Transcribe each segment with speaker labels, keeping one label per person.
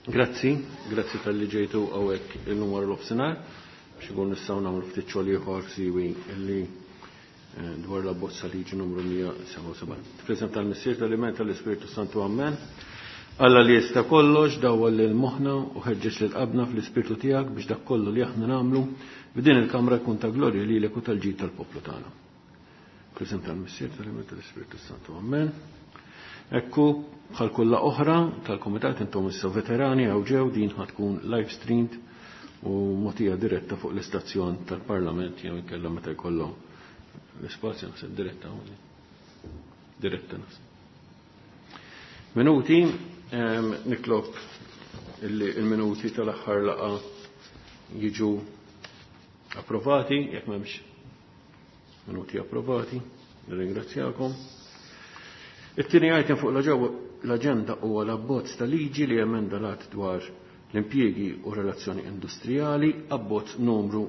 Speaker 1: Grazzi tal-li ġejtu għawek il-numar l-ofsenar, biex ikun nistgħu nagħmlu ftit xogħol ieħor siwi illi dwar la bozza liġi numru 177. Tippreżenta l-missier tal-Iment tal-Ispiritu Santu Ammen. Alla li jista' kollox dawwal lil moħħna u ħeġġeġ lil qabna fl-Ispiritu tiegħek biex dak kollu li aħna nagħmlu b'din il-kamra jkun ta' glorja lilek u tal-ġid tal-poplu tagħna. Tippreżenta l-missier tal-Iment tal-Ispiritu Santu Ammen. Ekku, bħal kulla oħra tal-Komitat intom issa veterani għaw ġew din ħatkun live streamed u motija diretta fuq l-istazzjon tal-Parlament jew inkella meta jkollhom l-ispazju naħseb diretta diretta naħseb. Minuti niklob il-minuti tal-aħħar laqa jiġu approvati jekk m'hemmx minuti approvati. Nirringrazzjakom. It-tieni item fuq l-aġenda huwa l-abbozz ta' liġi li emenda lat dwar l-impjiegi u relazzjoni industrijali, abbozz numru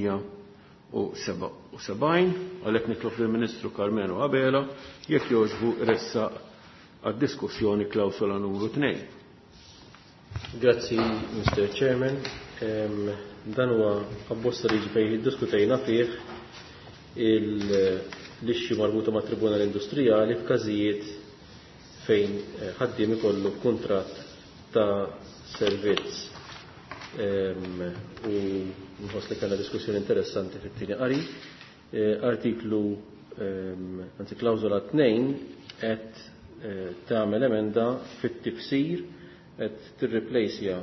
Speaker 1: 177, għalhekk nitlob lill-Ministru Carmenu Abela jekk jogħġbu ressa għad-diskussjoni klawsola numru 2.
Speaker 2: Grazzi, Mr. Chairman. Dan huwa abbozz ta' liġi fejn iddiskutejna fih l-ixxi marbuta ma' Tribunal Industrijali f'każijiet fejn ħaddiem ikollu kuntratt ta' servizz. U nħoss li kellna diskussjoni interessanti fit-tieni qari. Artiklu klawżola 2 qed tagħmel emenda fit-tifsir qed tirreplacja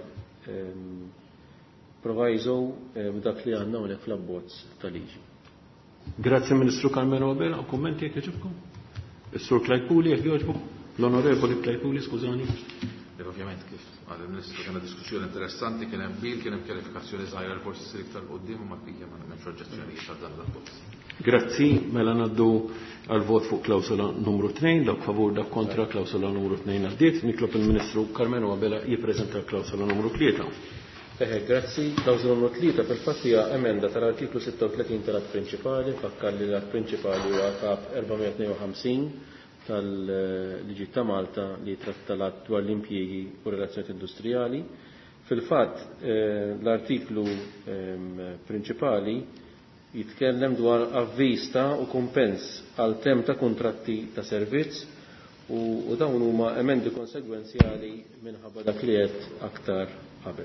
Speaker 2: proviso b'dak li għandna hawnhekk fl-abbozz tal-liġi.
Speaker 1: Grazie Ministru Carmenu Abela, u kummenti jekk jogħġobkom? Is-Sur Klajpuli jekk jogħġbok? L-Onorevoli Klajpuli, skużani.
Speaker 3: Ovvjament kif għal-Ministru kien diskussjoni interessanti, kien hemm bil, kien hemm kjarifikazzjoni żgħira l forsi sir iktar qudiem u mal-bija ma hemmx oġġezzjonijiet għal dan l-abbozz. Grazzi,
Speaker 1: mela ngħaddu għal-vot fuq klawsola numru 2, dak favur dak kontra klawsola numru 2 għaddiet. Niklob il-Ministru Carmenu Abela jippreżenta klawsola numru 3.
Speaker 2: Grazzi, klawżola numru 3 fil-fatt hija emenda tal-artiklu 36 tal-att prinċipali, fakkar li l-att prinċipali huwa kap 452 tal-liġi ta' Malta li tratta l-att dwar l-impjiegi u relazzjoni industrijali. Fil-fatt l-artiklu prinċipali jitkellem dwar avvista u kumpens għal tem ta' kontratti ta' servizz u dawn huma emendi konsegwenzjali minħabba dak li qed aktar qabel.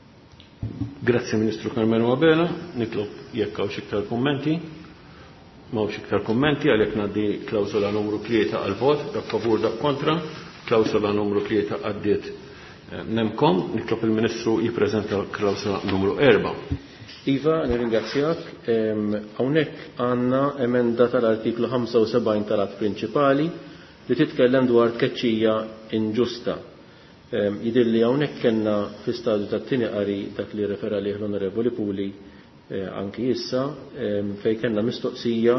Speaker 1: Grazie Ministru Carmenu Abela, nitlob jekk hawn iktar kummenti. M'hawnx iktar kummenti għalhekk ngħaddi klawsola numru 3 għal vot, dak favur dak kontra, klawsola numru 3 għaddiet nemkom, nitlob il-Ministru jippreżenta klawsola numru 4.
Speaker 2: Iva, nirringrazzjak, hawnhekk għandna emenda tal-artiklu 75 tal-att prinċipali li titkellem dwar tkeċċija inġusta. Jidilli hawnhekk kellna fi stadju tat-tieni qari dak li refera lih l-Onorevoli Puli anki issa fejn kellna mistoqsija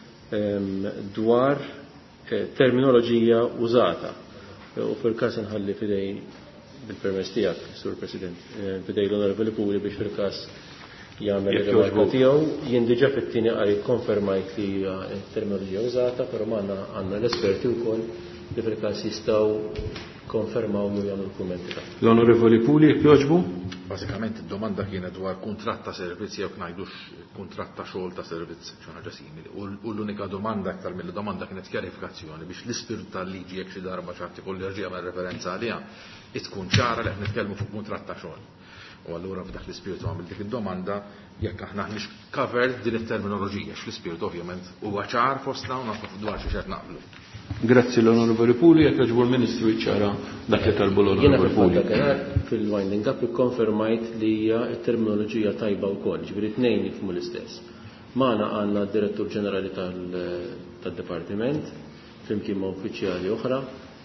Speaker 2: dwar terminoloġija użata. U fil-każ inħalli fidej bil-permess tiegħek, Sur President, fidej l-Onorevoli Puli biex fil-każ jagħmel ir-rimarka tiegħu. Jien diġà fit-tieni qari konfermajt li hija terminoloġija użata, però għandna l-esperti wkoll li fil-każ jistgħu konfermaw li għamlu l-kummenti ta'
Speaker 1: l-Onorevoli Puli, jogħġbu?
Speaker 3: Basikament id-domanda kienet dwar kuntratt ta' servizzi jew ngħidux kuntratt ta' xogħol ta' servizz xi ħaġa simili. U l-unika domanda aktar mill-domanda kienet kjarifikazzjoni biex l-ispirtu tal-liġi jekk xi darba xi artikollġija ma' referenza għaliha tkun ċara li qed nitkellmu fuq kuntratt ta' xogħol. U allura f'dak l-ispirtu għamil dik id-domanda jekk aħna ħniex cover din it-terminoloġija x'l-ispirtu ovvjament huwa ċar fostna u nafu dwar xi xed naqblu.
Speaker 1: Grazzi l-Onorevoli Puli, jekk jogħġbu l-Ministru jiċċara dak li talbu l-Onorevoli Puli.
Speaker 2: Fil-winding up ikkonfermajt li hija t-terminoloġija tajba wkoll, ġifieri tnejn jifhmu l-istess. Magħna għandna d-Direttur Ġenerali tad-Dipartiment flimkien ma' uffiċjali oħra.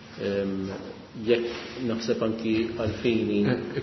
Speaker 2: Jekk naħseb anki għalfini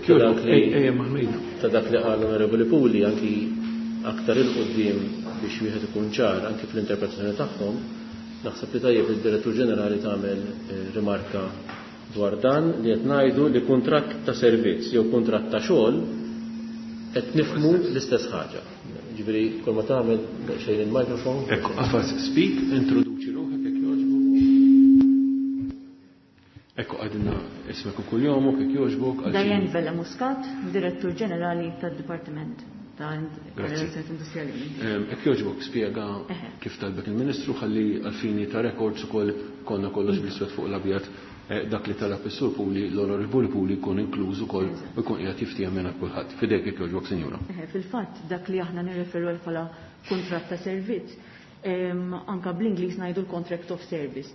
Speaker 2: ta' dak li qal l-Onorevoli Puli anki aktar il-qudiem biex wieħed ikun ċar anki fl-interpretazzjoni tagħhom. Naħseb li tajjeb id-Direttur Ġenerali tagħmel rimarka dwar dan li qed ngħidu li kuntratt ta' servizz jew kuntratt ta' xogħol qed nifhmu l-istess ħaġa. Ġifieri kull ma tagħmel xejn il-mikrofon.
Speaker 1: Ekku qafas speak, introduċi ruħek jekk jogħġbu. Ekku għadina ismek u kull-jom u kik joġbok.
Speaker 4: Diane Vella Muscat, Direttur Ġenerali tad-Dipartiment ta' Relazzjoni Industrijali.
Speaker 1: Ekk joġbok spiega kif talbek il-Ministru ħalli għalfini ta' rekords ukoll konna kollox bil-swed fuq l-abjad dak li talab is-Sur Puli, l-Onorevoli Puli jkun inkluż ukoll u jkun qiegħed jiftija minn kulħadd. Fidejk jekk joġbok, Sinjura.
Speaker 4: Fil-fatt dak li aħna nirreferu għal bħala kuntratt ta' servizz, anka bl-Ingliż ngħidu l-contract of service.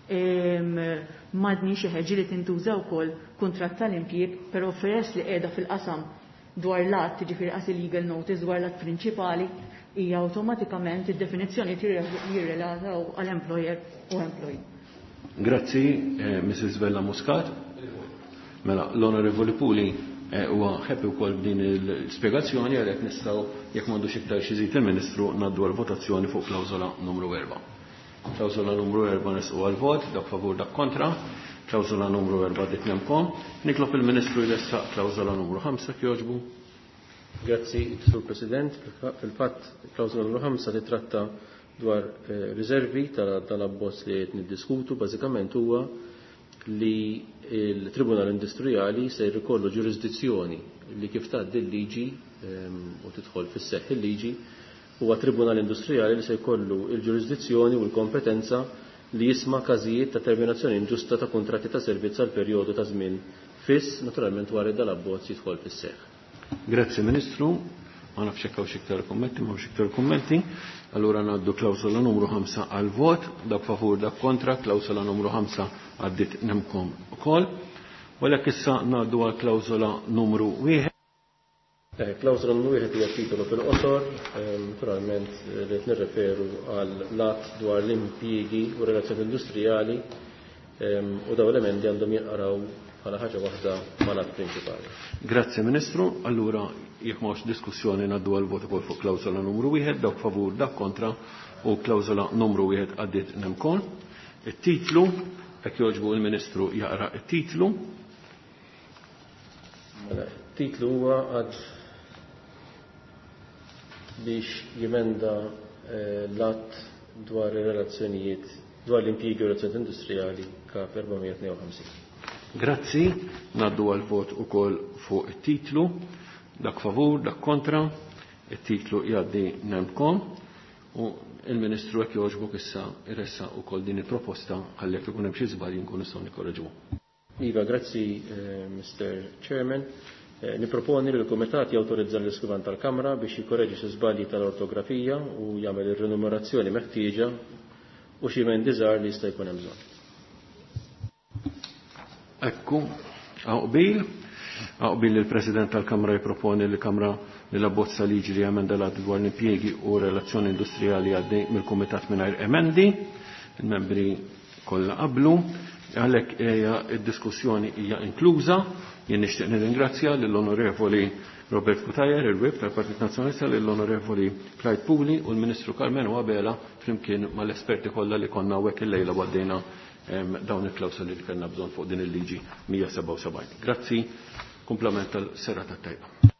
Speaker 4: Madni xi ħeġġi li tintuża wkoll kuntratt tal-impjieg, però peress li qiegħda fil-qasam dwar l-att, ġifieri qas legal notice dwar l-att prinċipali, hija awtomatikament id-definizzjoni jirrelataw għall-employer u employee.
Speaker 1: Grazzi, Mrs. Vella Muscat. Mela, l-Onorevoli Puli huwa ħepp ukoll b'din il-spjegazzjoni għalhekk nistgħu jekk m'għandux iktar xi żid il-Ministru ngħaddu għall-votazzjoni fuq klawżola numru 4. Klawżola numru 4 nisqu għal-vot, dak favur dak kontra. Klawżola numru 4 dit nemkom. Niklob il-Ministru jressaq klawżola numru 5 jogħġbu.
Speaker 2: Grazzi, Sur President. Fil-fatt, klawżola numru 5 titratta dwar riservi tal-abbozz li qed niddiskutu, bażikament huwa li il-Tribunal Industrijali se jkollu ġurisdizzjoni li kif tgħaddi l-liġi u tidħol fis-seħħ il-liġi huwa Tribunal Industrijali li se jkollu il-ġurisdizzjoni u l-kompetenza li jisma' każijiet ta' terminazzjoni inġusta ta' kuntratti ta' servizz għal perjodu ta' żmien fiss, naturalment wara dal-abbozz jidħol fis-seħħ.
Speaker 1: Grazzi Ministru. Ma nafx hekk hawn xi iktar kummenti, ma hawnx iktar kummenti. Allura ngħaddu klawżola numru 5 għal vot, dak favur dak kontra, klawżola numru 5 għaddit nemkom ukoll. Walek issa ngħaddu għal klawżola numru 1.
Speaker 2: Klawżola numru 1 hija titolu fil-qosor, naturalment li nirreferu għal lat dwar l-impjiegi u relazzjoni industrijali u dawn l-emendi għandhom jinqaraw bħala ħaġa waħda mal-att prinċipali.
Speaker 1: Grazzi Ministru. Allura jekk m'hawnx diskussjoni ngħaddu għal vot ukoll fuq klawżola numru 1, dak favur dak kontra u klawżola numru 1 għaddiet nemkon. It-titlu, jekk jogħġbu il-Ministru jaqra it-titlu.
Speaker 2: It-titlu huwa għad biex jemenda l-att dwar relazzjonijiet dwar l-impjiegi u relazzjonijiet industrijali ka 452.
Speaker 1: Grazzi, naddu għal vot ukoll fuq it-titlu, dak favur, dak kontra, it-titlu jgħaddi nemkom u il-Ministru hekk jogħġbok issa iressa ukoll din il-proposta ħallek ikun hemm xi żbalji nkunu nistgħu nikkorreġuh.
Speaker 2: Iva, grazzi Mr. Chairman. Niproponi li l-Kumitat jawtorizza l-Iskrivan tal-Kamra biex jikorreġi xi żbalji tal-ortografija u jagħmel ir-renumerazzjoni meħtieġa u xi emendi żgħar li jista' jkun hemm bżonn.
Speaker 1: Ekku, għaqbil il-President tal-Kamra jiproponi l-Kamra li l-abbozza liġi li emendalat dwar l-impjiegi u relazzjoni industrijali għaddi mill-Kumitat mingħajr emendi, il-membri kollha qablu, għalhekk id-diskussjoni hija inkluża. Jien nixtieq nirringrazzja lill-Onorevoli Robert Kutajer, il-Wib tal-Partit Nazzjonalista, lill-Onorevoli Clyde Puli u l-Ministru Carmenu Abela flimkien mal-esperti kollha li konna hawnhekk il-lejla għaddejna dawn il-klawsoli li kellna bżonn fuq din il-liġi 177. Grazzi, komplement tal-serata tajba.